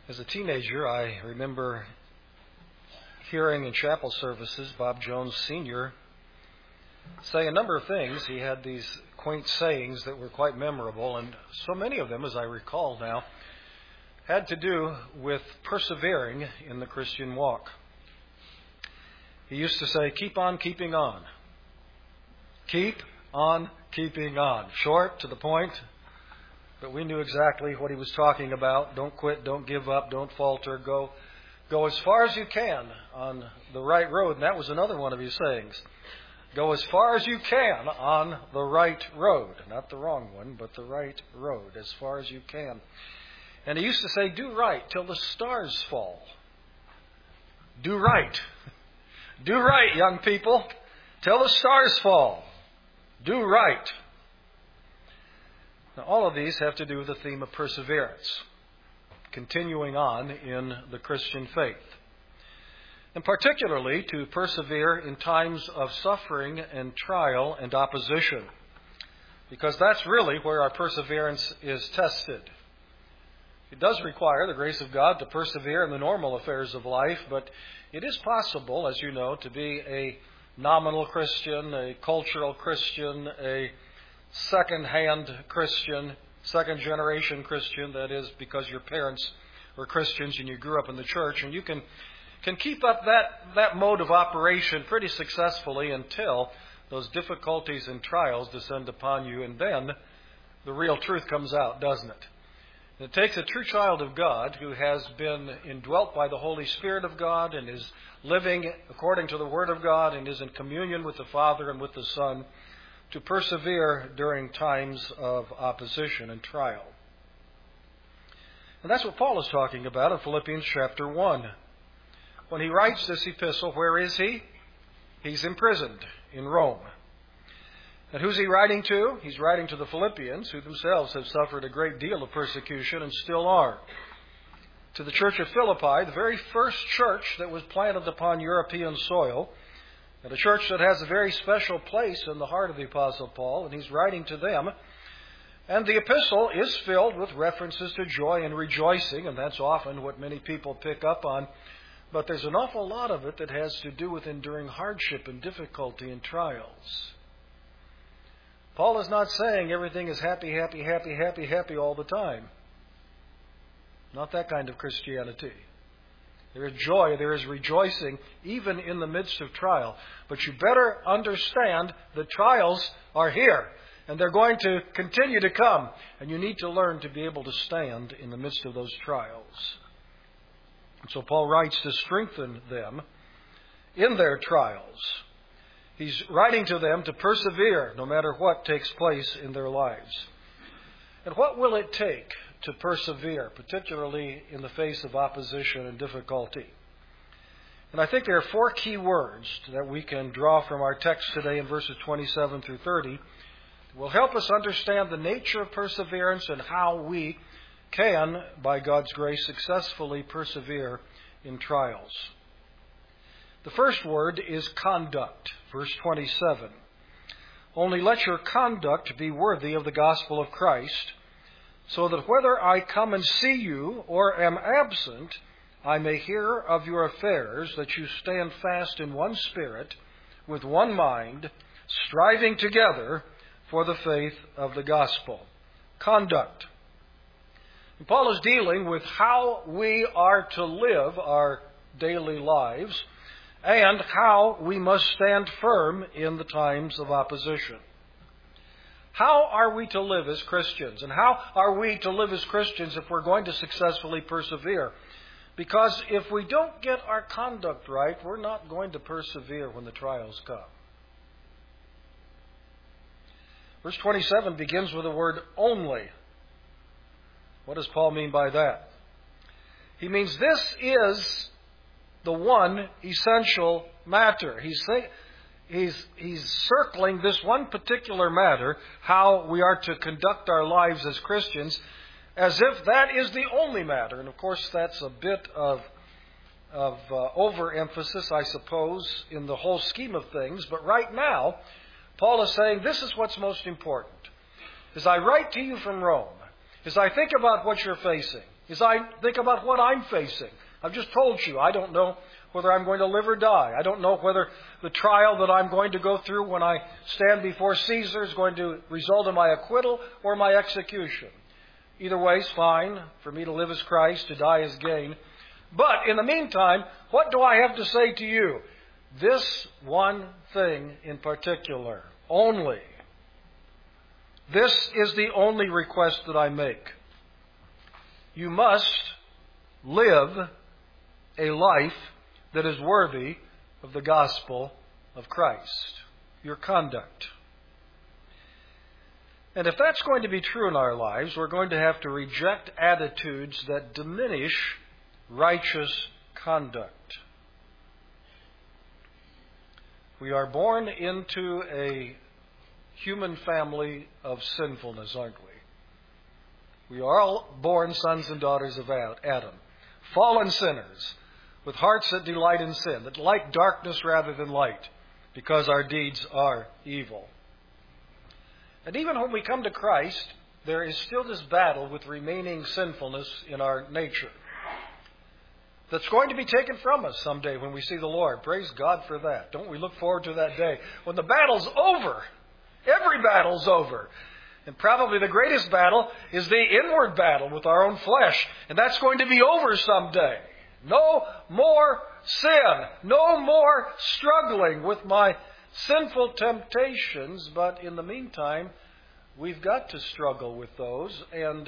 As a teenager, I remember hearing in chapel services Bob Jones Sr. say a number of things. He had these quaint sayings that were quite memorable, and so many of them, as I recall now, had to do with persevering in the Christian walk. He used to say, "Keep on keeping on. Keep on keeping on." Short, to the point, but we knew exactly what he was talking about. Don't quit, don't give up, don't falter. Go as far as you can on the right road. And that was another one of his sayings. Go as far as you can on the right road. Not the wrong one, but the right road, as far as you can. And he used to say, do right till the stars fall. Do right. Do right, young people, till the stars fall. Do right. Now, all of these have to do with the theme of perseverance, continuing on in the Christian faith, and particularly to persevere in times of suffering and trial and opposition, because that's really where our perseverance is tested. It does require the grace of God to persevere in the normal affairs of life, but it is possible, as you know, to be a nominal Christian, a cultural Christian, a second-hand Christian, second-generation Christian, that is, because your parents were Christians and you grew up in the church, and you can keep up that mode of operation pretty successfully until those difficulties and trials descend upon you, and then the real truth comes out, doesn't it? And it takes a true child of God who has been indwelt by the Holy Spirit of God and is living according to the Word of God and is in communion with the Father and with the Son to persevere during times of opposition and trial. And that's what Paul is talking about in Philippians chapter 1. When he writes this epistle, where is he? He's imprisoned in Rome. And who's he writing to? He's writing to the Philippians, who themselves have suffered a great deal of persecution and still are. To the church of Philippi, the very first church that was planted upon European soil, and a church that has a very special place in the heart of the Apostle Paul, and he's writing to them. And the epistle is filled with references to joy and rejoicing, and that's often what many people pick up on. But there's an awful lot of it that has to do with enduring hardship and difficulty and trials. Paul is not saying everything is happy, happy, happy, happy, happy all the time. Not that kind of Christianity. There is joy, there is rejoicing, even in the midst of trial. But you better understand the trials are here, and they're going to continue to come. And you need to learn to be able to stand in the midst of those trials. And so Paul writes to strengthen them in their trials. He's writing to them to persevere no matter what takes place in their lives. And what will it take to persevere, particularly in the face of opposition and difficulty? And I think there are 4 key words that we can draw from our text today in verses 27 through 30 that will help us understand the nature of perseverance and how we can, by God's grace, successfully persevere in trials. The first word is conduct, verse 27. Only let your conduct be worthy of the gospel of Christ, so that whether I come and see you or am absent, I may hear of your affairs, that you stand fast in one spirit, with one mind, striving together for the faith of the gospel. Conduct. And Paul is dealing with how we are to live our daily lives and how we must stand firm in the times of opposition. How are we to live as Christians? And how are we to live as Christians if we're going to successfully persevere? Because if we don't get our conduct right, we're not going to persevere when the trials come. Verse 27 begins with the word only. What does Paul mean by that? He means this is the one essential matter. He's circling this one particular matter, how we are to conduct our lives as Christians, as if that is the only matter. And of course, that's a bit of overemphasis, I suppose, in the whole scheme of things. But right now, Paul is saying this is what's most important. As I write to you from Rome, as I think about what you're facing, as I think about what I'm facing. I've just told you, I don't know whether I'm going to live or die. I don't know whether the trial that I'm going to go through when I stand before Caesar is going to result in my acquittal or my execution. Either way is fine. For me to live as Christ, to die as gain. But in the meantime, what do I have to say to you? This one thing in particular, only. This is the only request that I make. You must live a life that is worthy of the gospel of Christ. Your conduct. And if that's going to be true in our lives, we're going to have to reject attitudes that diminish righteous conduct. We are born into a human family of sinfulness, aren't we? We are all born sons and daughters of Adam, fallen sinners, with hearts that delight in sin, that like darkness rather than light, because our deeds are evil. And even when we come to Christ, there is still this battle with remaining sinfulness in our nature that's going to be taken from us someday when we see the Lord. Praise God for that. Don't we look forward to that day when the battle's over? Every battle's over. And probably the greatest battle is the inward battle with our own flesh. And that's going to be over someday. No more sin. No more struggling with my sinful temptations. But in the meantime, we've got to struggle with those. And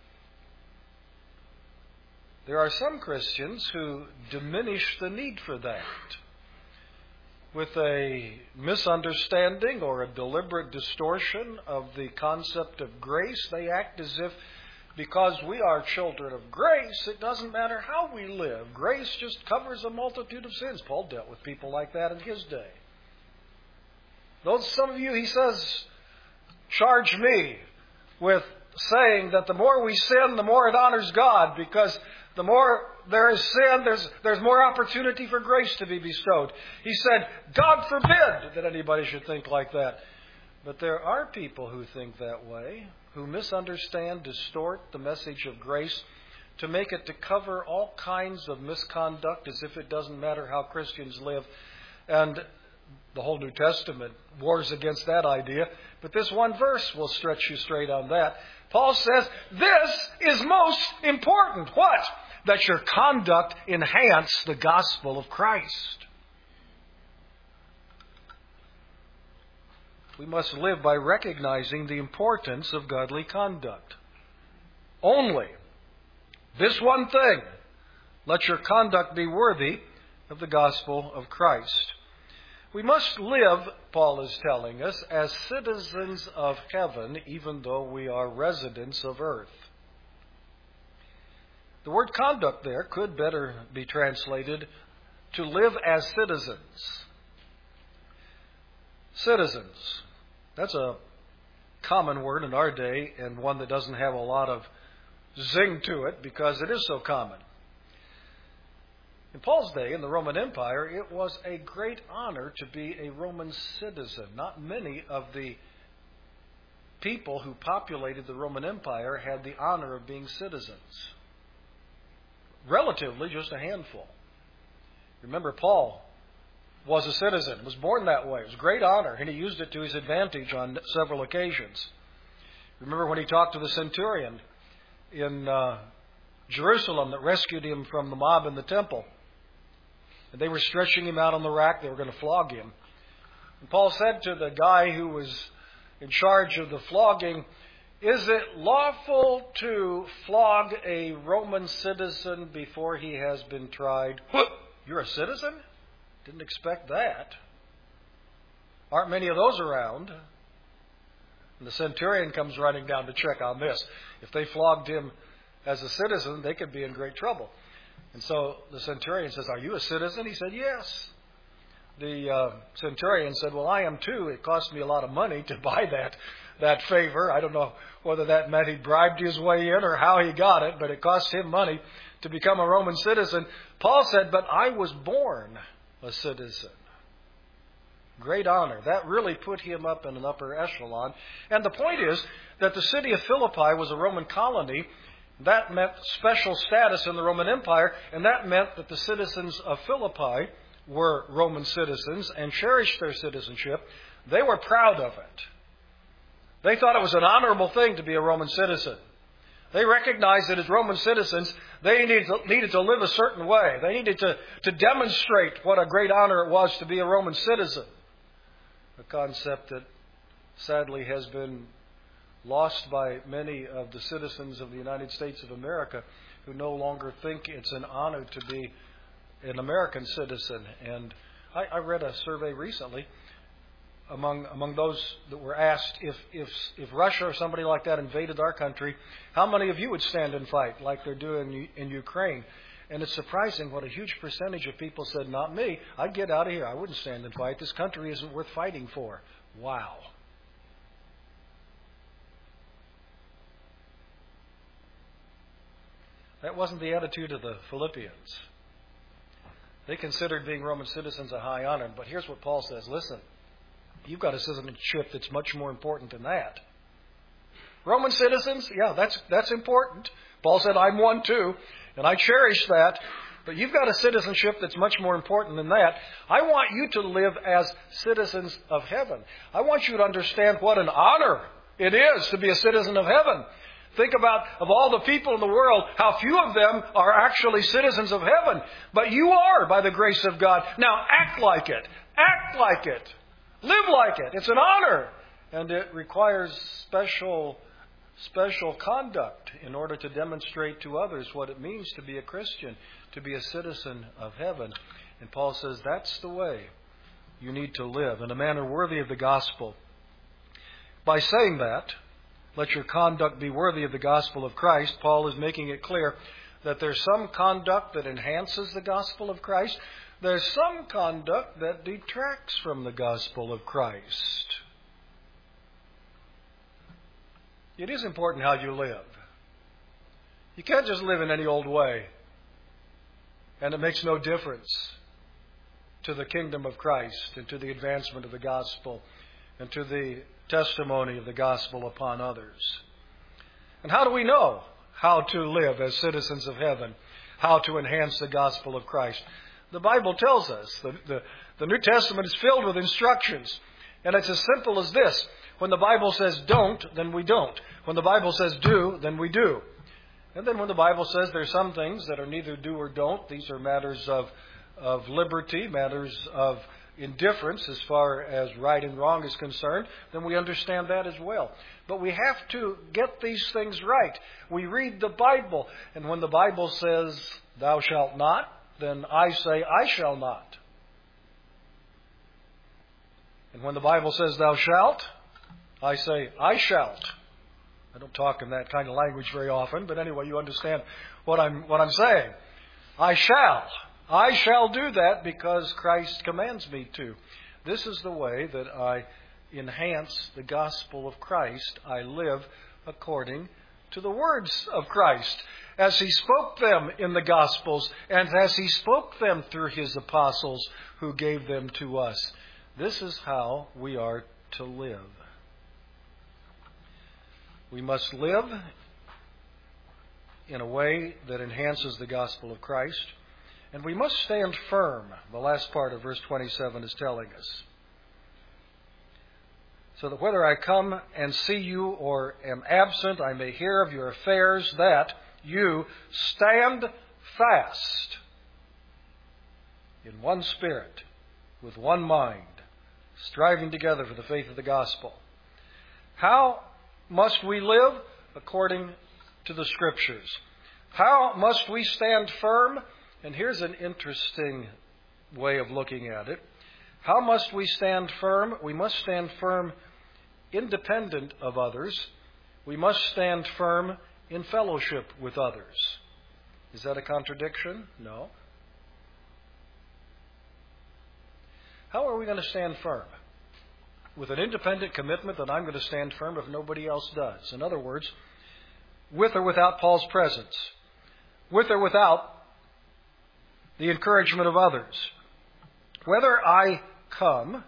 there are some Christians who diminish the need for that. With a misunderstanding or a deliberate distortion of the concept of grace, they act as if because we are children of grace, it doesn't matter how we live. Grace just covers a multitude of sins. Paul dealt with people like that in his day. Some of you, he says, charge me with saying that the more we sin, the more it honors God, because the more there is sin, there's more opportunity for grace to be bestowed. He said, God forbid that anybody should think like that. But there are people who think that way, who misunderstand, distort the message of grace to make it to cover all kinds of misconduct as if it doesn't matter how Christians live. And the whole New Testament wars against that idea. But this one verse will stretch you straight on that. Paul says, this is most important. What? That your conduct enhance the gospel of Christ. We must live by recognizing the importance of godly conduct. Only this one thing, let your conduct be worthy of the gospel of Christ. We must live, Paul is telling us, as citizens of heaven, even though we are residents of earth. The word conduct there could better be translated to live as citizens. Citizens. That's a common word in our day and one that doesn't have a lot of zing to it because it is so common. In Paul's day, in the Roman Empire, it was a great honor to be a Roman citizen. Not many of the people who populated the Roman Empire had the honor of being citizens. Relatively, just a handful. Remember, Paul was a citizen, was born that way. It was a great honor, and he used it to his advantage on several occasions. Remember when he talked to the centurion in Jerusalem that rescued him from the mob in the temple. And they were stretching him out on the rack. They were going to flog him. And Paul said to the guy who was in charge of the flogging, is it lawful to flog a Roman citizen before he has been tried? What? You're a citizen? Didn't expect that. Aren't many of those around. And the centurion comes running down to check on this. If they flogged him as a citizen, they could be in great trouble. And so the centurion says, are you a citizen? He said, yes. The centurion said, well, I am too. It cost me a lot of money to buy that favor. I don't know whether that meant he bribed his way in or how he got it, but it cost him money to become a Roman citizen. Paul said, but I was born a citizen. Great honor. That really put him up in an upper echelon. And the point is that the city of Philippi was a Roman colony. That meant special status in the Roman Empire, and that meant that the citizens of Philippi were Roman citizens and cherished their citizenship. They were proud of it. They thought it was an honorable thing to be a Roman citizen. They recognized that as Roman citizens, they needed to live a certain way. They needed to demonstrate what a great honor it was to be a Roman citizen. A concept that sadly has been lost by many of the citizens of the United States of America, who no longer think it's an honor to be an American citizen. And I read a survey recently among those that were asked if Russia or somebody like that invaded our country, how many of you would stand and fight like they're doing in Ukraine? And it's surprising what a huge percentage of people said, not me. I'd get out of here. I wouldn't stand and fight. This country isn't worth fighting for. Wow. That wasn't the attitude of the Philippians. They considered being Roman citizens a high honor. But here's what Paul says. Listen, you've got a citizenship that's much more important than that. Roman citizens, yeah, that's important. Paul said, I'm one too, and I cherish that. But you've got a citizenship that's much more important than that. I want you to live as citizens of heaven. I want you to understand what an honor it is to be a citizen of heaven. Think about, of all the people in the world, how few of them are actually citizens of heaven. But you are, by the grace of God. Now, act like it. Act like it. Live like it. It's an honor. And it requires special conduct in order to demonstrate to others what it means to be a Christian, to be a citizen of heaven. And Paul says that's the way you need to live, in a manner worthy of the gospel. By saying that, let your conduct be worthy of the gospel of Christ, Paul is making it clear that there's some conduct that enhances the gospel of Christ. There's some conduct that detracts from the gospel of Christ. It is important how you live. You can't just live in any old way, and it makes no difference to the kingdom of Christ and to the advancement of the gospel and to the testimony of the gospel upon others. And how do we know how to live as citizens of heaven, how to enhance the gospel of Christ? The Bible tells us. The New Testament is filled with instructions. And it's as simple as this. When the Bible says don't, then we don't. When the Bible says do, then we do. And then when the Bible says there's some things that are neither do or don't, these are matters of liberty, matters of indifference as far as right and wrong is concerned, then we understand that as well. But we have to get these things right. We read the Bible, and when the Bible says, thou shalt not, then I say, I shall not. And when the Bible says, thou shalt, I say, I shalt. I don't talk in that kind of language very often, but anyway, you understand what I'm saying. I shall do that because Christ commands me to. This is the way that I enhance the gospel of Christ. I live according to the words of Christ, as He spoke them in the Gospels and as He spoke them through His apostles who gave them to us. This is how we are to live. We must live in a way that enhances the gospel of Christ. And we must stand firm. The last part of verse 27 is telling us. So that whether I come and see you or am absent, I may hear of your affairs, that you stand fast in one spirit, with one mind, striving together for the faith of the gospel. How must we live? According to the Scriptures. How must we stand firm? And here's an interesting way of looking at it. How must we stand firm? We must stand firm independent of others. We must stand firm in fellowship with others. Is that a contradiction? No. How are we going to stand firm? With an independent commitment that I'm going to stand firm if nobody else does. In other words, with or without Paul's presence. With or without the encouragement of others. Whether I come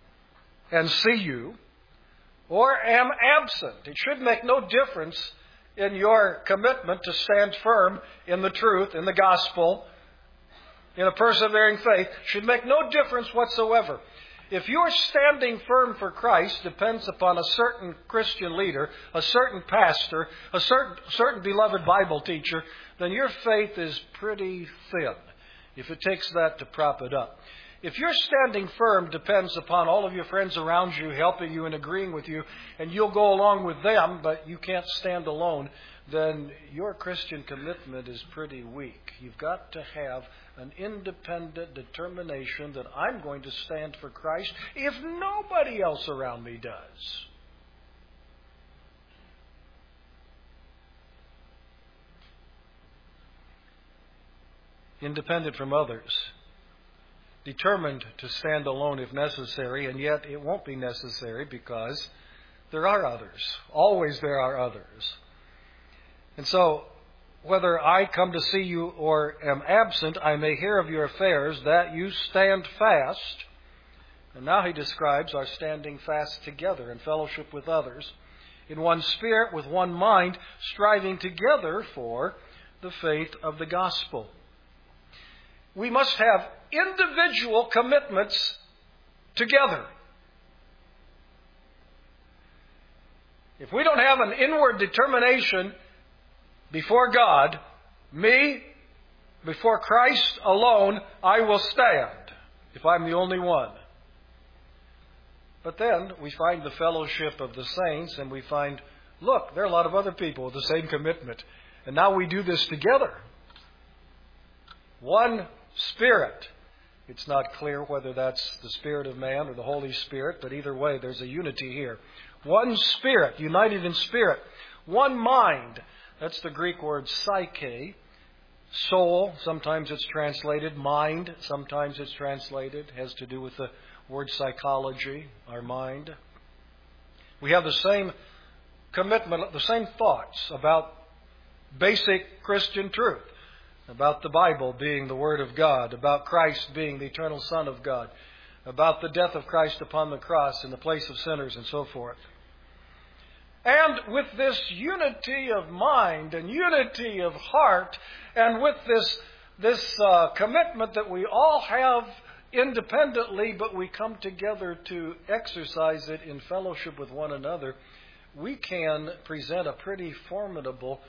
and see you or am absent, it should make no difference in your commitment to stand firm in the truth, in the gospel, in a persevering faith, should make no difference whatsoever. If your standing firm for Christ depends upon a certain Christian leader, a certain pastor, a certain beloved Bible teacher, then your faith is pretty thin, if it takes that to prop it up. If your standing firm depends upon all of your friends around you helping you and agreeing with you, and you'll go along with them, but you can't stand alone, then your Christian commitment is pretty weak. You've got to have an independent determination that I'm going to stand for Christ if nobody else around me does. Independent from others. Determined to stand alone if necessary, and yet it won't be necessary because there are others. Always there are others. And so, whether I come to see you or am absent, I may hear of your affairs, that you stand fast. And now he describes our standing fast together in fellowship with others, in one spirit, with one mind, striving together for the faith of the gospel. We must have individual commitments together. If we don't have an inward determination before God, me, before Christ alone, I will stand if I'm the only one. But then we find the fellowship of the saints and we find, look, there are a lot of other people with the same commitment. And now we do this together. One Spirit. It's not clear whether that's the Spirit of man or the Holy Spirit, but either way, there's a unity here. One Spirit, united in spirit. One mind. That's the Greek word psyche. Soul, sometimes it's translated. Mind, sometimes it's translated. Has to do with the word psychology, our mind. We have the same commitment, the same thoughts about basic Christian truth. About the Bible being the Word of God, about Christ being the eternal Son of God, about the death of Christ upon the cross in the place of sinners and so forth. And with this unity of mind and unity of heart, and with this commitment that we all have independently, but we come together to exercise it in fellowship with one another, we can present a pretty formidable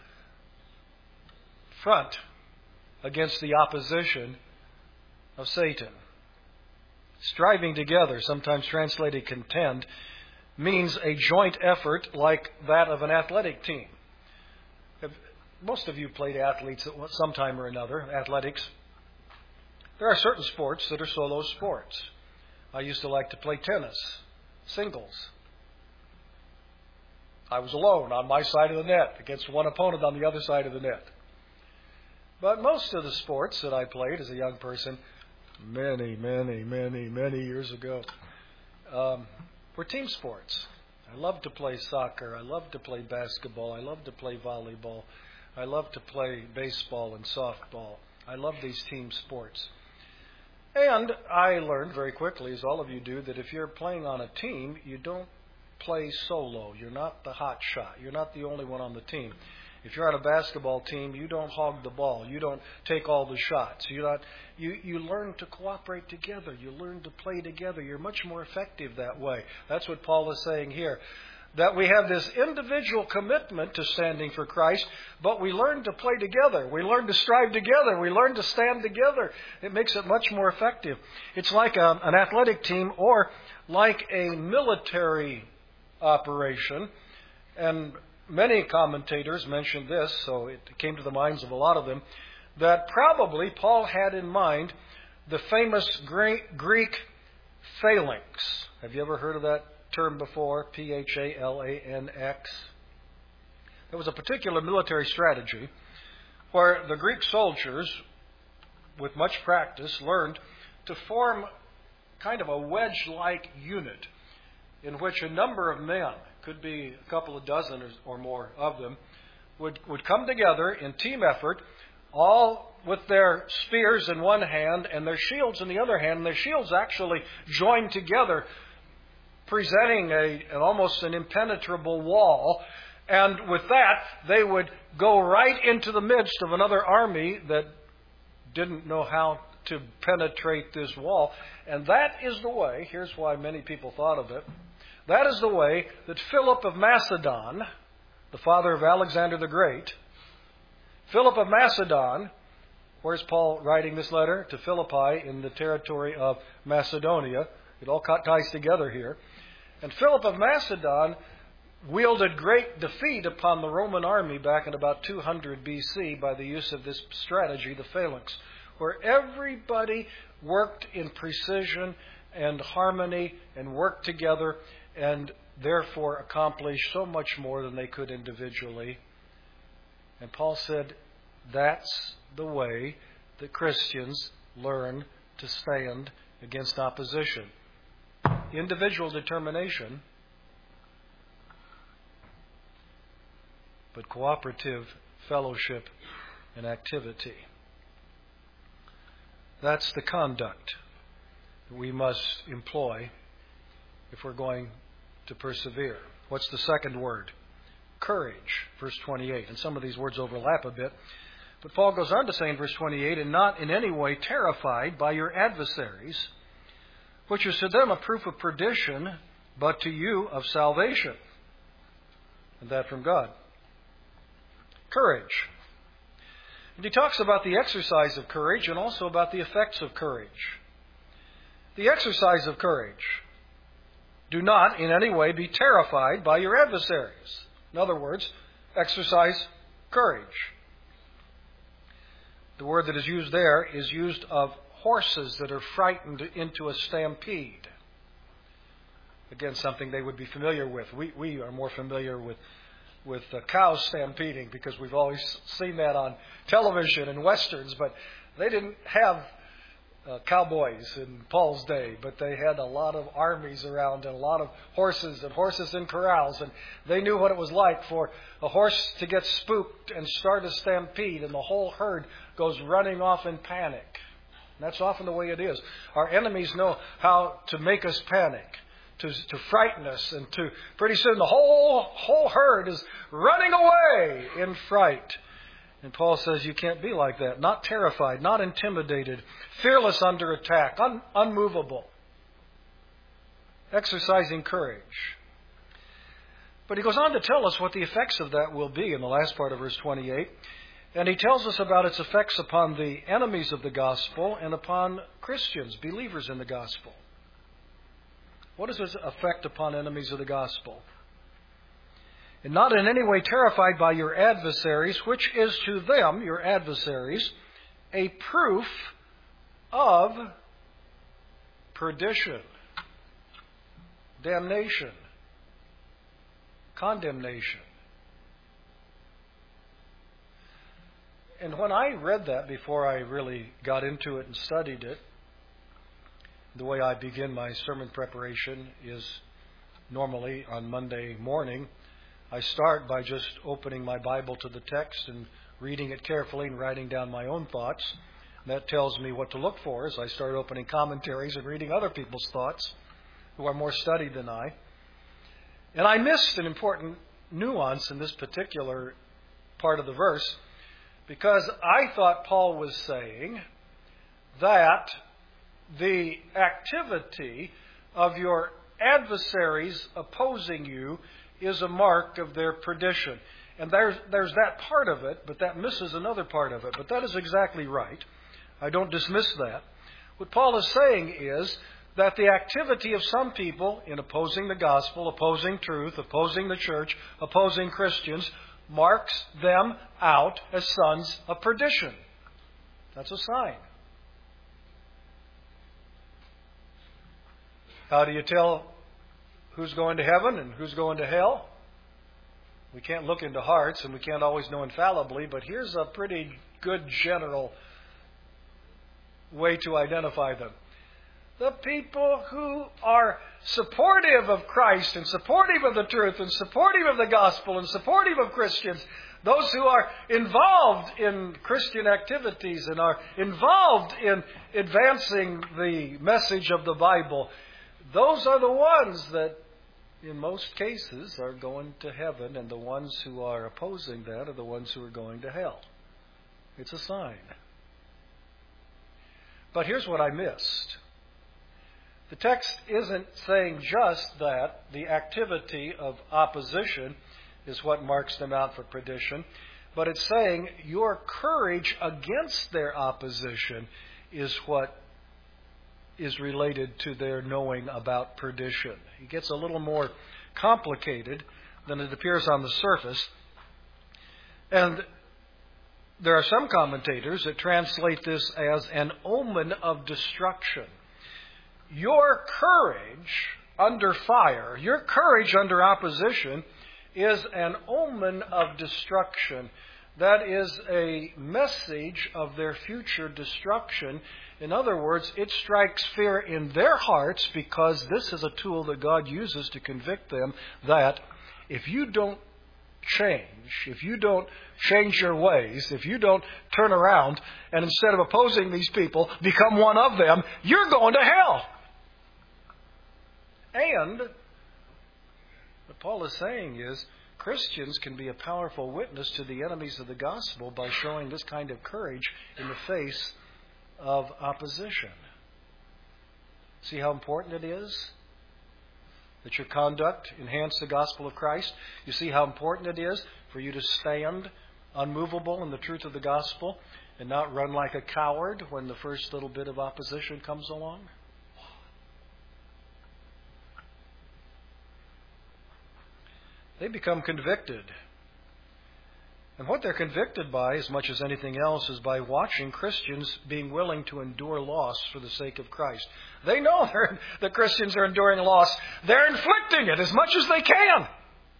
front against the opposition of Satan. Striving together, sometimes translated contend, means a joint effort like that of an athletic team. Most of you played athletes at some time or another, athletics. There are certain sports that are solo sports. I used to like to play tennis, singles. I was alone on my side of the net against one opponent on the other side of the net. But most of the sports that I played as a young person, many years ago, were team sports. I loved to play soccer. I loved to play basketball. I loved to play volleyball. I loved to play baseball and softball. I love these team sports. And I learned very quickly, as all of you do, that if you're playing on a team, you don't play solo. You're not the hot shot. You're not the only one on the team. If you're on a basketball team, you don't hog the ball. You don't take all the shots. You learn to cooperate together. You learn to play together. You're much more effective that way. That's what Paul is saying here. That we have this individual commitment to standing for Christ, but we learn to play together. We learn to strive together. We learn to stand together. It makes it much more effective. It's like an athletic team or like a military operation. And many commentators mentioned this, so it came to the minds of a lot of them, that probably Paul had in mind the famous Greek phalanx. Have you ever heard of that term before? Phalanx. It was a particular military strategy where the Greek soldiers, with much practice, learned to form kind of a wedge-like unit in which a number of men, could be a couple of dozen or more of them, would come together in team effort, all with their spears in one hand and their shields in the other hand. And their shields actually joined together, presenting almost an impenetrable wall. And with that, they would go right into the midst of another army that didn't know how to penetrate this wall. And that is the way, here's why many people thought of it, that is the way that Philip of Macedon, the father of Alexander the Great, Philip of Macedon, where's Paul writing this letter? To Philippi in the territory of Macedonia. It all ties together here. And Philip of Macedon wielded great defeat upon the Roman army back in about 200 BC by the use of this strategy, the phalanx, where everybody worked in precision and harmony and worked together and therefore accomplished so much more than they could individually. And Paul said, that's the way that Christians learn to stand against opposition. Individual determination, but cooperative fellowship and activity. That's the conduct that we must employ if we're going to persevere. What's the second word? Courage, verse 28. And some of these words overlap a bit. But Paul goes on to say in verse 28, and not in any way terrified by your adversaries, which is to them a proof of perdition, but to you of salvation. And that from God. Courage. And he talks about the exercise of courage and also about the effects of courage. The exercise of courage. Do not in any way be terrified by your adversaries. In other words, exercise courage. The word that is used there is used of horses that are frightened into a stampede. Again, something they would be familiar with. We are more familiar with cows stampeding because we've always seen that on television and westerns, but they didn't have cowboys in Paul's day, but they had a lot of armies around and a lot of horses and horses in corrals, and they knew what it was like for a horse to get spooked and start a stampede, and the whole herd goes running off in panic. And that's often the way it is. Our enemies know how to make us panic, to frighten us, and to pretty soon the whole herd is running away in fright. And Paul says you can't be like that. Not terrified, not intimidated, fearless under attack, unmovable. Exercising courage. But he goes on to tell us what the effects of that will be in the last part of verse 28. And he tells us about its effects upon the enemies of the gospel and upon Christians, believers in the gospel. What is its effect upon enemies of the gospel? And not in any way terrified by your adversaries, which is to them, your adversaries, a proof of perdition, damnation, condemnation. And when I read that before I really got into it and studied it, the way I begin my sermon preparation is normally on Monday morning, I start by just opening my Bible to the text and reading it carefully and writing down my own thoughts. And that tells me what to look for as I start opening commentaries and reading other people's thoughts who are more studied than I. And I missed an important nuance in this particular part of the verse because I thought Paul was saying that the activity of your adversaries opposing you is a mark of their perdition. And there's that part of it, but that misses another part of it. But that is exactly right. I don't dismiss that. What Paul is saying is that the activity of some people in opposing the gospel, opposing truth, opposing the church, opposing Christians, marks them out as sons of perdition. That's a sign. How do you tell who's going to heaven and who's going to hell? We can't look into hearts and we can't always know infallibly, but here's a pretty good general way to identify them. The people who are supportive of Christ and supportive of the truth and supportive of the gospel and supportive of Christians, those who are involved in Christian activities and are involved in advancing the message of the Bible, those are the ones that in most cases, are going to heaven, and the ones who are opposing that are the ones who are going to hell. It's a sign. But here's what I missed. The text isn't saying just that the activity of opposition is what marks them out for perdition, but it's saying your courage against their opposition is what is related to their knowing about perdition. It gets a little more complicated than it appears on the surface. And there are some commentators that translate this as an omen of destruction. Your courage under fire, your courage under opposition, is an omen of destruction. That is a message of their future destruction. In other words, it strikes fear in their hearts because this is a tool that God uses to convict them that if you don't change, if you don't change your ways, if you don't turn around and instead of opposing these people, become one of them, you're going to hell. And what Paul is saying is Christians can be a powerful witness to the enemies of the gospel by showing this kind of courage in the face of opposition. See how important it is that your conduct enhance the gospel of Christ? You see how important it is for you to stand unmovable in the truth of the gospel and not run like a coward when the first little bit of opposition comes along? They become convicted. And what they're convicted by, as much as anything else, is by watching Christians being willing to endure loss for the sake of Christ. They know that Christians are enduring loss. They're inflicting it as much as they can.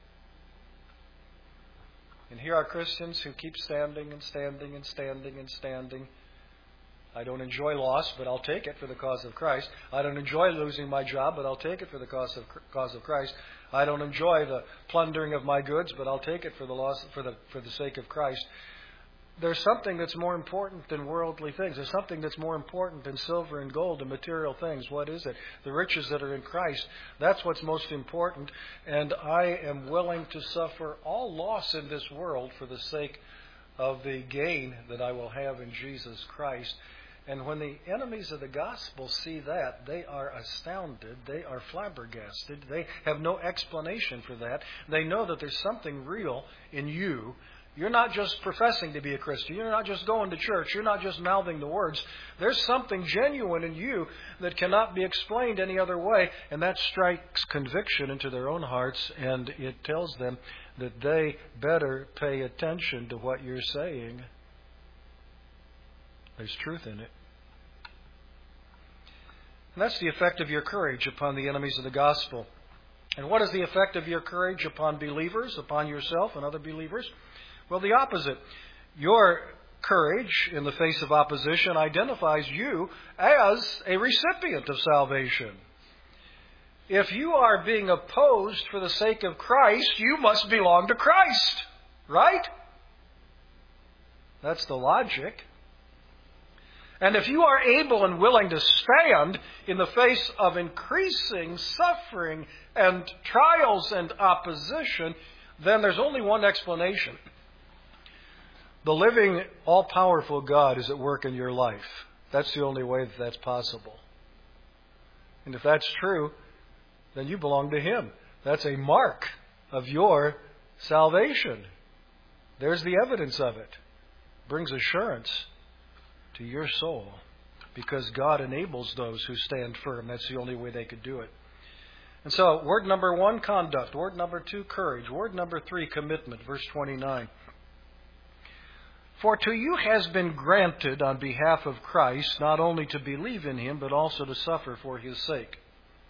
And here are Christians who keep standing and standing and standing and standing. I don't enjoy loss, but I'll take it for the cause of Christ. I don't enjoy losing my job, but I'll take it for the cause of Christ. I don't enjoy the plundering of my goods, but I'll take it for the sake of Christ. There's something that's more important than worldly things. There's something that's more important than silver and gold and material things. What is it? The riches that are in Christ. That's what's most important. And I am willing to suffer all loss in this world for the sake of the gain that I will have in Jesus Christ. And when the enemies of the gospel see that, they are astounded. They are flabbergasted. They have no explanation for that. They know that there's something real in you. You're not just professing to be a Christian. You're not just going to church. You're not just mouthing the words. There's something genuine in you that cannot be explained any other way. And that strikes conviction into their own hearts. And it tells them that they better pay attention to what you're saying. There's truth in it. And that's the effect of your courage upon the enemies of the gospel. And what is the effect of your courage upon believers, upon yourself and other believers? Well, the opposite. Your courage in the face of opposition identifies you as a recipient of salvation. If you are being opposed for the sake of Christ, you must belong to Christ, right? That's the logic. And if you are able and willing to stand in the face of increasing suffering and trials and opposition, then there's only one explanation. The living, all-powerful God is at work in your life. That's the only way that that's possible. And if that's true, then you belong to Him. That's a mark of your salvation. There's the evidence of it. It brings assurance to your soul, because God enables those who stand firm. That's the only way they could do it. And so, word number 1, conduct. Word number 2, courage. Word number 3, commitment. Verse 29. For to you has been granted on behalf of Christ not only to believe in Him, but also to suffer for His sake.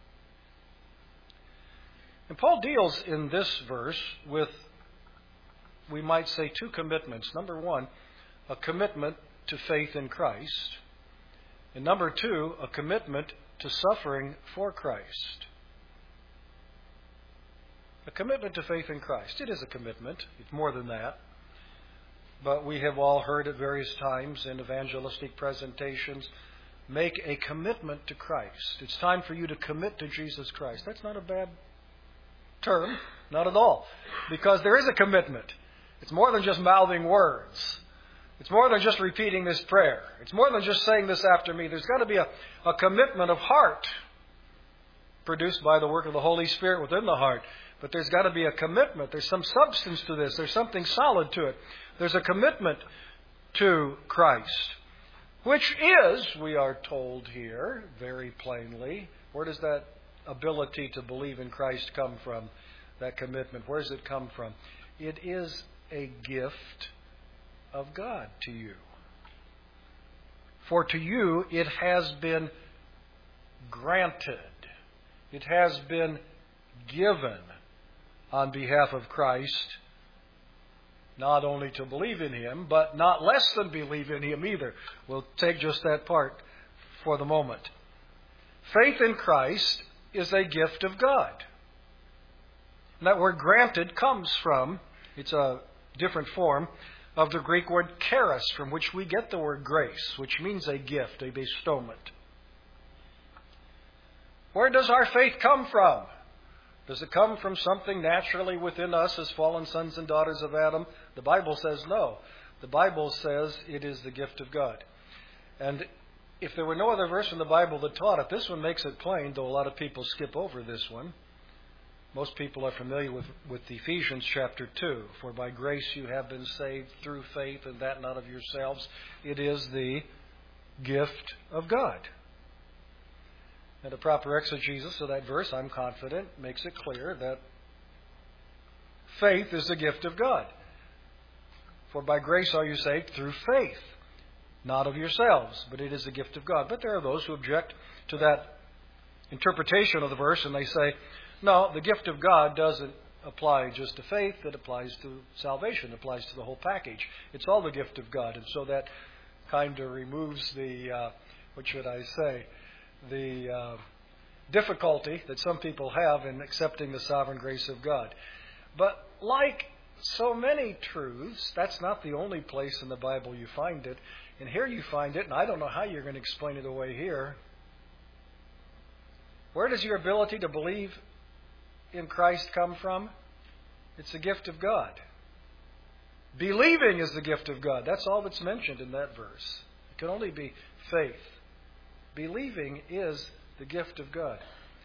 And Paul deals in this verse with, we might say, 2 commitments. Number 1, a commitment to faith in Christ. And number 2, a commitment to suffering for Christ. A commitment to faith in Christ. It is a commitment. It's more than that. But we have all heard at various times in evangelistic presentations, make a commitment to Christ. It's time for you to commit to Jesus Christ. That's not a bad term, not at all. Because there is a commitment. It's more than just mouthing words. It's more than just repeating this prayer. It's more than just saying this after me. There's got to be a commitment of heart produced by the work of the Holy Spirit within the heart. But there's got to be a commitment. There's some substance to this. There's something solid to it. There's a commitment to Christ, which is, we are told here very plainly, where does that ability to believe in Christ come from? That commitment, where does it come from? It is a gift of God to you. For to you it has been granted. It has been given on behalf of Christ, not only to believe in Him, but not less than believe in Him either. We'll take just that part for the moment. Faith in Christ is a gift of God. And that word granted comes from, it's a different form, of the Greek word charis, from which we get the word grace, which means a gift, a bestowment. Where does our faith come from? Does it come from something naturally within us as fallen sons and daughters of Adam? The Bible says no. The Bible says it is the gift of God. And if there were no other verse in the Bible that taught it, this one makes it plain, though a lot of people skip over this one. Most people are familiar with Ephesians chapter 2. For by grace you have been saved through faith, and that not of yourselves. It is the gift of God. And a proper exegesis of that verse, I'm confident, makes it clear that faith is the gift of God. For by grace are you saved through faith, not of yourselves, but it is the gift of God. But there are those who object to that interpretation of the verse, and they say, no, the gift of God doesn't apply just to faith, it applies to salvation, it applies to the whole package. It's all the gift of God. And so that kind of removes the, the difficulty that some people have in accepting the sovereign grace of God. But like so many truths, that's not the only place in the Bible you find it. And here you find it, and I don't know how you're going to explain it away here. Where does your ability to believe in Christ come from? It's a gift of God. Believing is the gift of God. That's all that's mentioned in that verse. It can only be faith. Believing is the gift of God.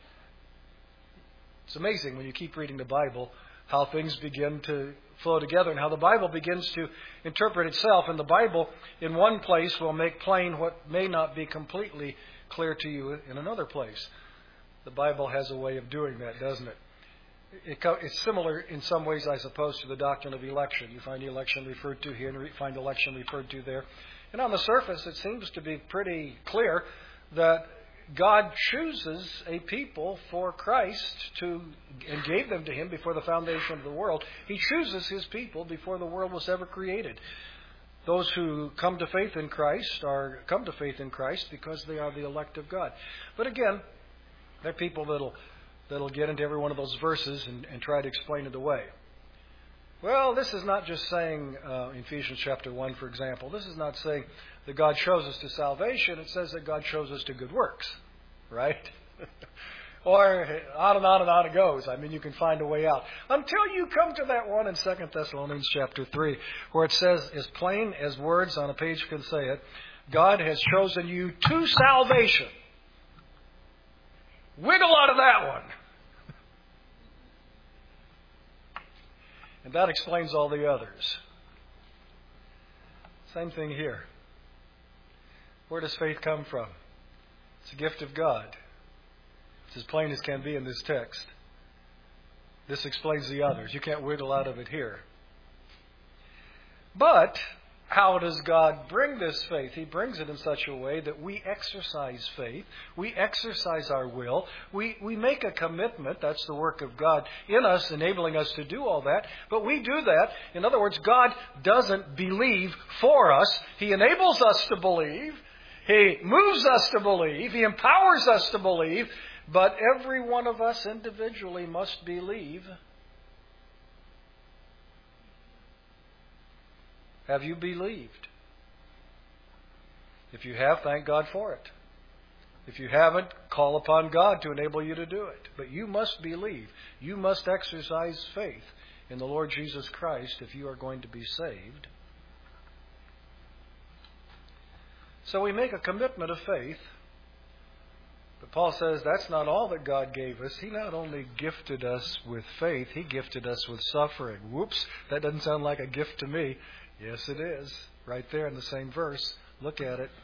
It's amazing when you keep reading the Bible how things begin to flow together and how the Bible begins to interpret itself. And the Bible in one place will make plain what may not be completely clear to you in another place. The Bible has a way of doing that, doesn't it? It's similar in some ways, I suppose, to the doctrine of election. You find election referred to here and you find election referred to there. And on the surface, it seems to be pretty clear that God chooses a people for Christ and gave them to Him before the foundation of the world. He chooses His people before the world was ever created. Those who come to faith in Christ come to faith in Christ because they are the elect of God. But again, there are people that'll get into every one of those verses and try to explain it away. Well, this is not just saying, in Ephesians chapter 1, for example, this is not saying that God chose us to salvation. It says that God chose us to good works, right? Or on and on and on it goes. I mean, you can find a way out. Until you come to that one in 2 Thessalonians chapter 3, where it says, as plain as words on a page can say it, God has chosen you to salvation. Wiggle out of that one. And that explains all the others. Same thing here. Where does faith come from? It's a gift of God. It's as plain as can be in this text. This explains the others. You can't wiggle out of it here. But how does God bring this faith? He brings it in such a way that we exercise faith. We exercise our will. We make a commitment. That's the work of God in us, enabling us to do all that. But we do that. In other words, God doesn't believe for us. He enables us to believe. He moves us to believe. He empowers us to believe. But every one of us individually must believe. Have you believed? If you have, thank God for it. If you haven't, call upon God to enable you to do it. But you must believe. You must exercise faith in the Lord Jesus Christ if you are going to be saved. So we make a commitment of faith. But Paul says that's not all that God gave us. He not only gifted us with faith, He gifted us with suffering. Whoops, that doesn't sound like a gift to me. Yes, it is. Right there in the same verse. Look at it.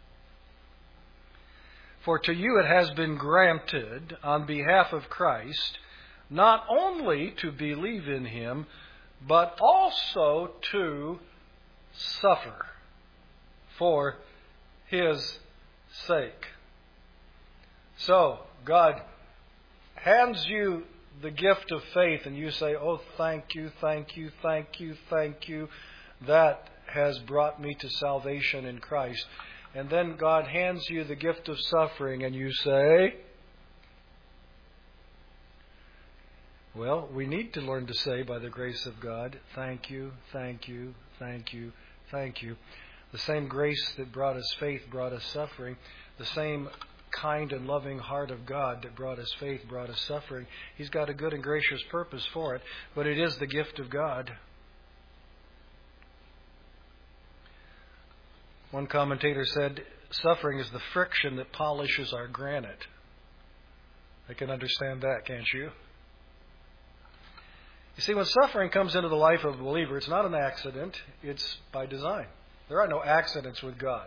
For to you it has been granted on behalf of Christ not only to believe in Him, but also to suffer for His sake. So, God hands you the gift of faith and you say, oh, thank you, thank you, thank you, thank you. That has brought me to salvation in Christ. And then God hands you the gift of suffering and you say, well, we need to learn to say by the grace of God, thank you, thank you, thank you, thank you. The same grace that brought us faith brought us suffering. The same kind and loving heart of God that brought us faith brought us suffering. He's got a good and gracious purpose for it, but it is the gift of God. One commentator said, suffering is the friction that polishes our granite. I can understand that, can't you? You see, when suffering comes into the life of a believer, it's not an accident, it's by design. There are no accidents with God.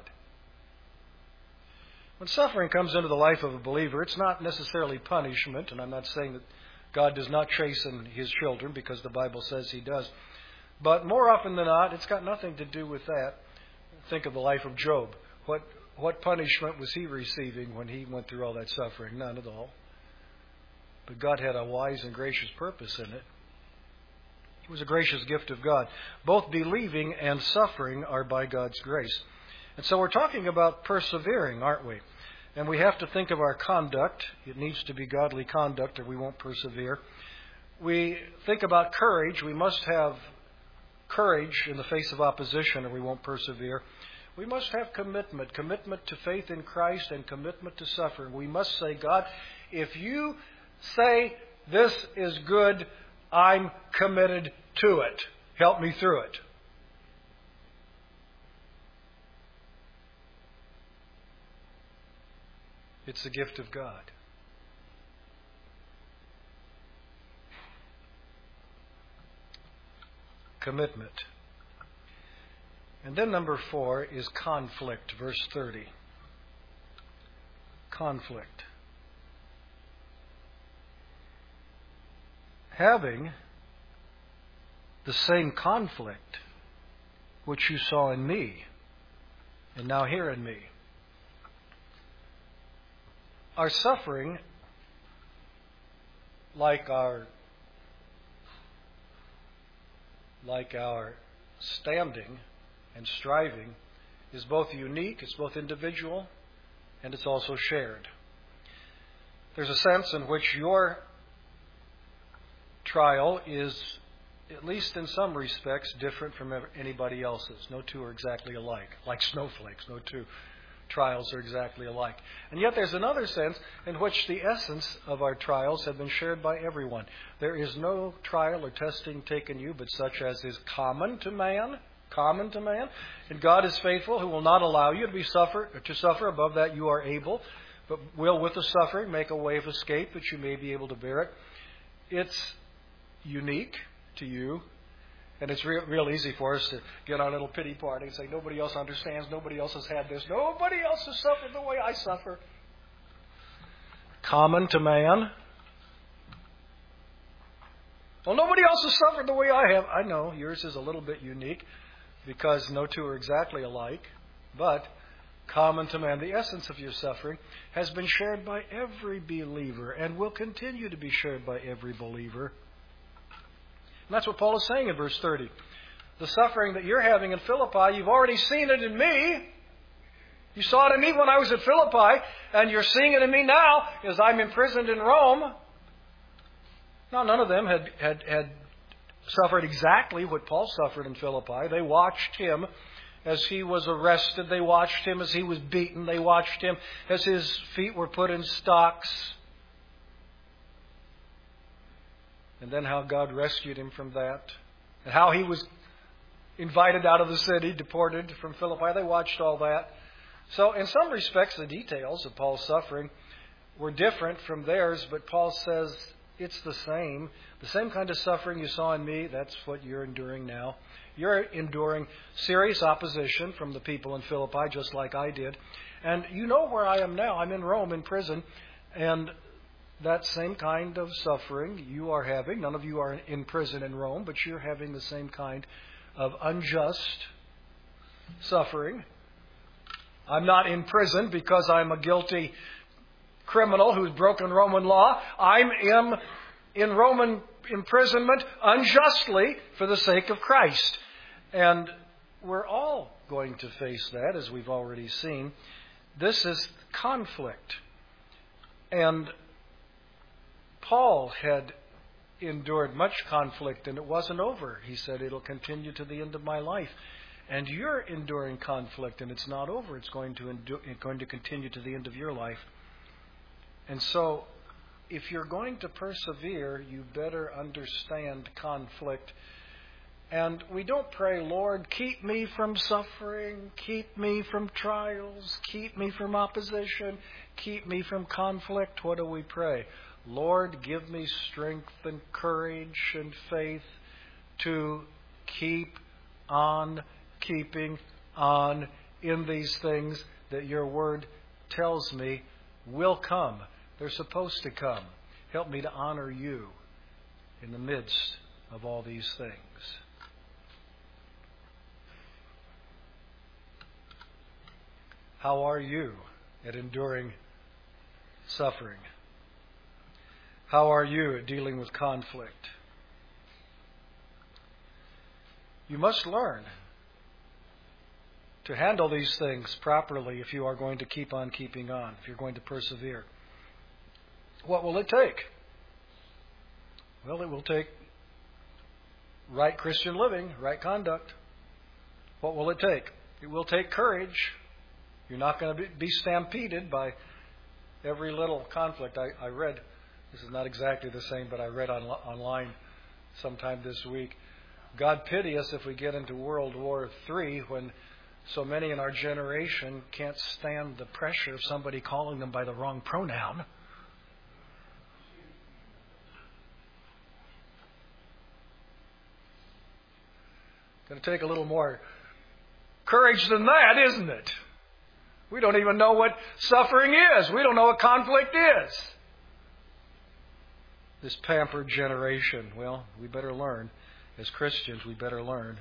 When suffering comes into the life of a believer, it's not necessarily punishment, and I'm not saying that God does not chasten His children, because the Bible says He does. But more often than not, it's got nothing to do with that. Think of the life of Job. What punishment was he receiving when he went through all that suffering? None at all. But God had a wise and gracious purpose in it. It was a gracious gift of God. Both believing and suffering are by God's grace. And so we're talking about persevering, aren't we? And we have to think of our conduct. It needs to be godly conduct or we won't persevere. We think about courage. We must have courage in the face of opposition or we won't persevere. We must have commitment to faith in Christ and commitment to suffering. We must say, God, if you say this is good, I'm committed to it. Help me through it. It's the gift of God. Commitment. And then number 4 is conflict, verse 30. Conflict. Having the same conflict which you saw in me and now hear in me. Our suffering, like our standing and striving, is both unique, it's both individual, and it's also shared. There's a sense in which your trial is, at least in some respects, different from anybody else's. No two are exactly alike. Like snowflakes, no two trials are exactly alike. And yet there's another sense in which the essence of our trials have been shared by everyone. There is no trial or testing taken you but such as is common to man. And God is faithful, who will not allow you to suffer above that you are able, but will with the suffering make a way of escape that you may be able to bear it. It's unique to you. And it's real easy for us to get our little pity party and say, nobody else understands, nobody else has had this, nobody else has suffered the way I suffer. Common to man. Well, nobody else has suffered the way I have. I know, yours is a little bit unique because no two are exactly alike, but common to man. The essence of your suffering has been shared by every believer and will continue to be shared by every believer. And that's what Paul is saying in verse 30. The suffering that you're having in Philippi, you've already seen it in me. You saw it in me when I was at Philippi, and you're seeing it in me now as I'm imprisoned in Rome. Now, none of them had suffered exactly what Paul suffered in Philippi. They watched him as he was arrested. They watched him as he was beaten. They watched him as his feet were put in stocks. And then how God rescued him from that. And how he was invited out of the city, deported from Philippi. They watched all that. So in some respects, the details of Paul's suffering were different from theirs, but Paul says it's the same. The same kind of suffering you saw in me, that's what you're enduring now. You're enduring serious opposition from the people in Philippi, just like I did. And you know where I am now. I'm in Rome, in prison. And that same kind of suffering you are having. None of you are in prison in Rome, but you're having the same kind of unjust suffering. I'm not in prison because I'm a guilty criminal who's broken Roman law. I am in Roman imprisonment unjustly for the sake of Christ. And we're all going to face that, as we've already seen. This is conflict. And Paul had endured much conflict, and it wasn't over. He said, it'll continue to the end of my life. And you're enduring conflict, and it's not over. It's going to continue to the end of your life. And so, if you're going to persevere, you better understand conflict. And we don't pray, Lord, keep me from suffering, keep me from trials, keep me from opposition, keep me from conflict. What do we pray? Lord, give me strength and courage and faith to keep on keeping on in these things that your word tells me will come. They're supposed to come. Help me to honor you in the midst of all these things. How are you at enduring suffering? How are you at dealing with conflict? You must learn to handle these things properly if you are going to keep on keeping on, if you're going to persevere. What will it take? Well, it will take right Christian living, right conduct. What will it take? It will take courage. You're not going to be stampeded by every little conflict. I read, this is not exactly the same, but I read online sometime this week, God pity us if we get into World War III when so many in our generation can't stand the pressure of somebody calling them by the wrong pronoun. Going to take a little more courage than that, isn't it? We don't even know what suffering is. We don't know what conflict is. This pampered generation, well, we better learn. As Christians, we better learn.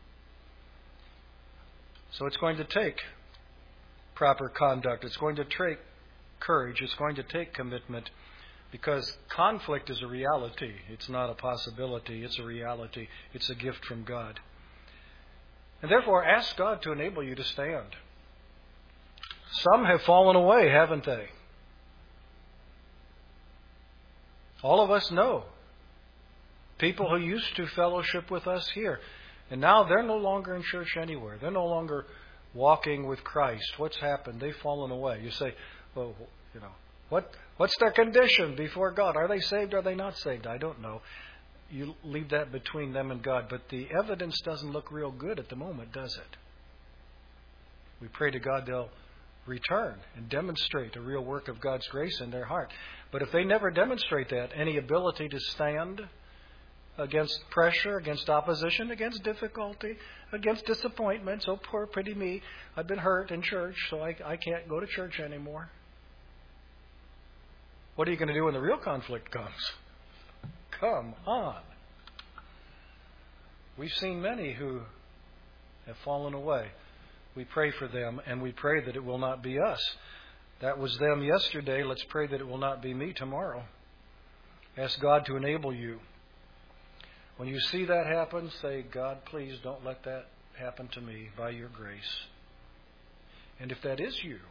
So it's going to take proper conduct. It's going to take courage. It's going to take commitment. Because conflict is a reality. It's not a possibility. It's a reality. It's a gift from God. And therefore, ask God to enable you to stand. Some have fallen away, haven't they? All of us know people who used to fellowship with us here. And now they're no longer in church anywhere. They're no longer walking with Christ. What's happened? They've fallen away. You say, well, what's their condition before God? Are they saved? Are they not saved? I don't know. You leave that between them and God. But the evidence doesn't look real good at the moment, does it? We pray to God they'll return and demonstrate a real work of God's grace in their heart. But if they never demonstrate that, any ability to stand against pressure, against opposition, against difficulty, against disappointments, oh, poor pity me, I've been hurt in church, so I can't go to church anymore. What are you going to do when the real conflict comes? Come on. We've seen many who have fallen away. We pray for them, and we pray that it will not be us. That was them yesterday. Let's pray that it will not be me tomorrow. Ask God to enable you. When you see that happen, say, God, please don't let that happen to me by your grace. And if that is you,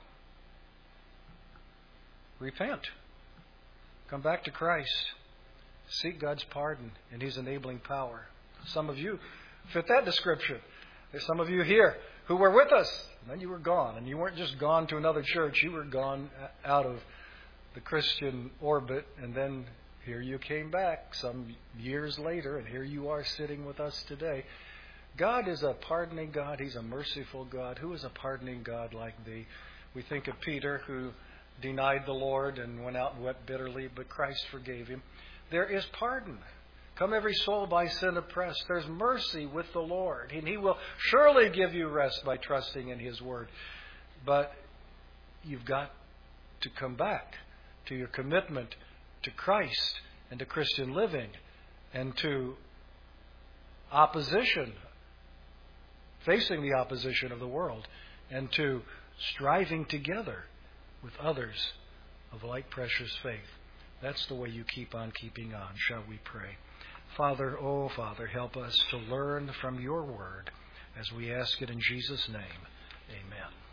repent. Come back to Christ. Seek God's pardon and His enabling power. Some of you fit that description. There's some of you here who were with us. And then you were gone. And you weren't just gone to another church. You were gone out of the Christian orbit. And then here you came back some years later. And here you are sitting with us today. God is a pardoning God. He's a merciful God. Who is a pardoning God like thee? We think of Peter, who denied the Lord and went out and wept bitterly, but Christ forgave him. There is pardon. Come every soul by sin oppressed. There's mercy with the Lord, and He will surely give you rest by trusting in His Word. But you've got to come back to your commitment to Christ and to Christian living and to opposition, facing the opposition of the world, and to striving together with others of like precious faith. That's the way you keep on keeping on. Shall we pray? Father, oh Father, help us to learn from your word as we ask it in Jesus' name. Amen.